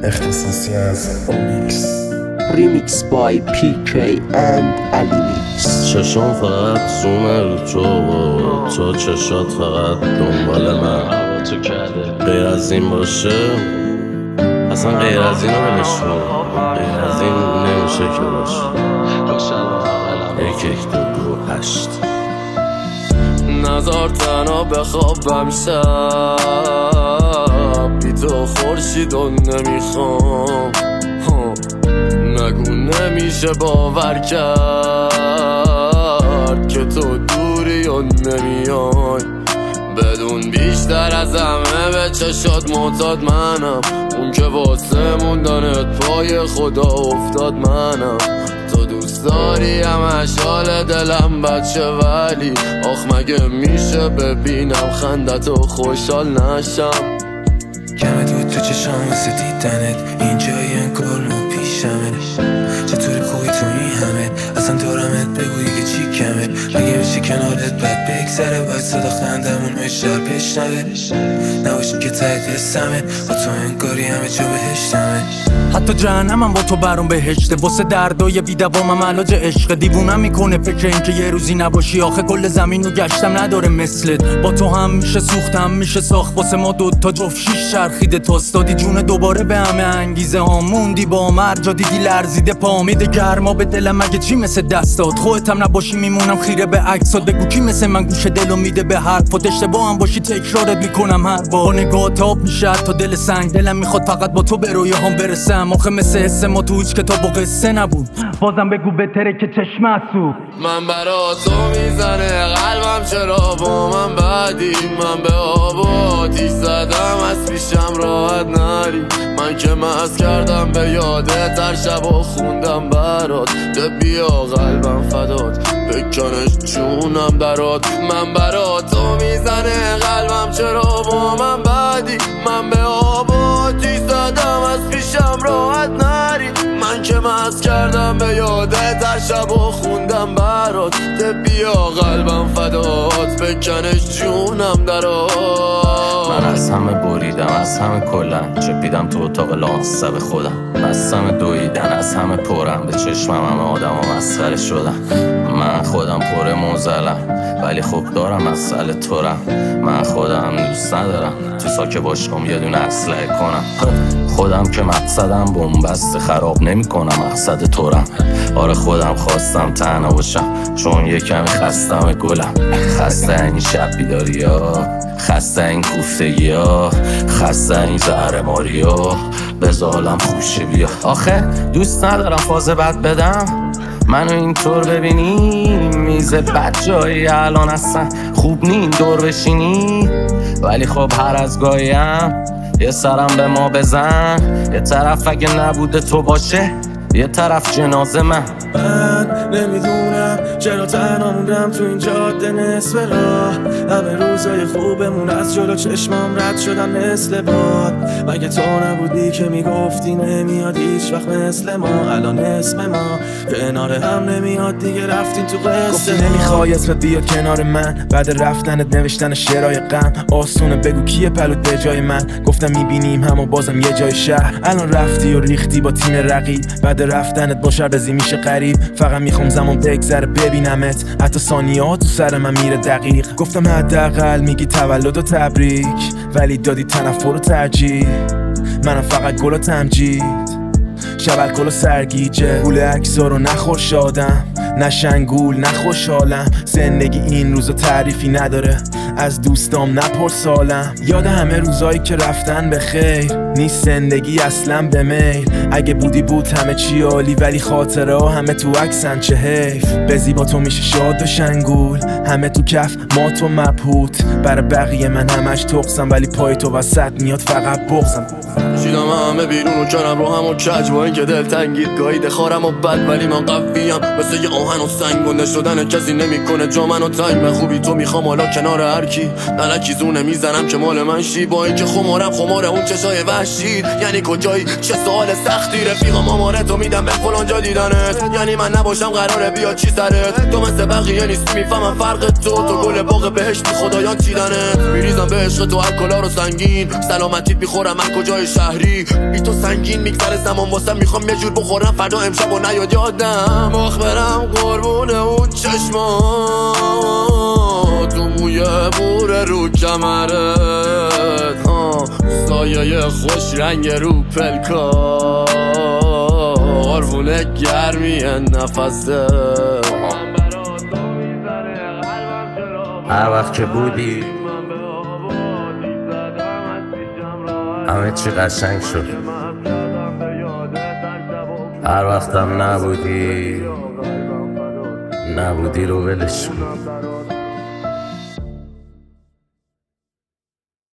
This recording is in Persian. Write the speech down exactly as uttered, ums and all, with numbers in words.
اختصاصی از اومیکس. Remix by پی کی and Alimix. چشم فقط زومه رو تو و تو چشات فقط دنبال من. تو کرده غیر از این باشه اصلا غیر از این رو بلش کن. غیر از این نمیشه که باشه. یک یک دو دو هشت نظر تنها بخوابم شب بی تو خورشیدو نمیخوام. نگو نمیشه باور کرد که تو دوری و نمیای. بدون بیشتر از همه به چشات معتاد منم. اون که واسه موندنت پای خدا افتاد منم. تو دوست داری همش حال دلم بچه ولی آخ مگه میشه ببینم خندتو خوشحال نشم. کمه دود تو چشام واسه دیدنت اینجایی انگار نو پیشمه. چطوری خوبی تو این همه اصلا دارمت بگو دیگه چی کمه. مگه میشه کنارت بد بگذره باید صدا خندمون بیشتر بشنوه. نباشی که ته دستمه با تو انگاری همه جا بهشتمه. حتی جهنمم با تو برام بهشته. واسه دردای بیدوامم علاج عشق. دیوونم میکنه فکر این که یه روزی نباشی. آخه کل زمین رو گشتم نداره مثلت. با تو هم میشه سوخت هم میشه ساخت. واسه ما دوتا جفت شیش چرخیده تاست. دادی جون دوباره به همه انگیزه ها. موندی با مرجا دیدی لرزیده پا. میده گرما به دلم مگه چی مثل دستات. خودت هم نباشی میمونم خیره به عکسات. بگو کی مثل من گوش دلو میده به حرفات. اشتباه هم باشی تکرارت میکنم هر بار. نگاه تاب میشه تا دل سنگ. دلم میخواد فقط با تو به رویاهام برسم. آخه مثل حس ما تو هیچ کتاب و قصه نبود. بازم بگو بهتره که چشم اسو. من برا تو میزنه قلبم چرا با من بعدی. من به آب و آتیش زدم از پیشم راحت نری. من که مست کردم به یاده تر شب و خوندم برات. ده بیا قلبم فدات بکنش جونم درات. من برا تو میزنه قلبم چرا با من بعدی. من به آب و آتیش زدم از پیشم راحت نری. من که مست کردم به یاده تر شب و خوندم برات. ده بیا قلبم فدات بکنش جونم درات. من از همه بریدم از همه کلم. چپیدم تو اتاق لانسه به خودم. بستم دویدن از همه پرم. به چشمم همه آدم ها مسخره شدم. من خودم پر موزلم ولی خوب دارم مسئله تورم. من خودم دوست ندارم تو ساکه باشم یه دونه اسلحه کنم. خودم که مقصدم بومبست خراب نمی کنم مقصد تورم. آره خودم خواستم تنها باشم چون یه کمی خستم گلم. خسته این شب بیداری ها. خسته این کوفتگی ها. خسته این زهرماری ها. بزالم خوشه بیا. آخه دوست ندارم فاز بد بدم. منو اینطور ببینی میز بد جایی الان اصلا خوب نی دور بشینی. ولی خب هر از گاهیم یه سرم به ما بزن. یه طرف اگه نبوده تو باشه یه طرف جنازه من. من نمیدونم چرا تنها موندم تو این جاده نصف راه. همه روزای خوبمون از جلو چشمام رد شدن مثل باد. مگه تو نبودی که میگفتی نمیاد هیچ وقت مثل ما. الان اسم ما کنار هم نمیاد دیگه رفتین تو قصه. گفتی نمیخوای اسمت بیاد کنار من. بعد رفتنت نوشتن شعرهای غم. آسونه بگو کیه پلوت به جای من. گفتم میبینیم هم و بازم یه جای شهر. الان رفتی و ریختی با تیم رقیب. بعد رفتنت با شربزی میشه قریب. فقط میخوام زمان بگذره ببینمت. حتی ثانیات تو سر من میره دقیق. گفتم حداقل میگی تولد و تبریک ولی دادی تنفر و ترجیح. منم فقط گل و تمجید شب الکل و سرگیجه. گول عکسا رو نخور شادم نه شنگول نه خوشحالم. زندگی این روزا تعریفی نداره از دوستام نپرس سالم. یاد همه روزایی که رفتن به خیر نیست زندگی اصلا به میل. اگه بودی بود همه چی عالی ولی خاطره ها همه تو عکسن چه حیف. به زیبا تو میشه شاد و شنگول. همه تو کف ما تو مبهوت. برای بقیه من همش تقصم ولی پای تو وسط میاد فقط بغزم. شیدم همه بیرون و کنم رو هم و کج با این که دلتنگید گاهی دخارم و بد ولی من قویم مثل یه آهن و سنگ گنده شدن کسی نمیکنه جا منو تنگ به خوبی تو میخوام حالا کنار هر کی نلکی زونه میزنم که مال من شی با اینکه خمارم خمار اون چشای وحشید یعنی کجایی چه سوال سختی رفیقا ماماره تو میدم به فلان جا دیدنت یعنی من نباشم قراره بیاد چی سرت تو مثل بقیه نیست میفهمم فرق تو تو گل باغ بهشتی خدایان چیدنت میریزم به عشق تو الکلا رو سنگین سلامتیت میخورم من کجای شهری بی تو سنگین میگذره زمان واسه میخوام یه جور بخورم فردا امشب و نیاد یادم مخبرم قربون اون چشما تو موی بوره رو کمرت ها سایه خوش رنگ رو پلکا قربونه گرمی نفسه هر وقت که بودی همه چی قشنگ شد هر وقتم نبودی نبودی رو ولش کن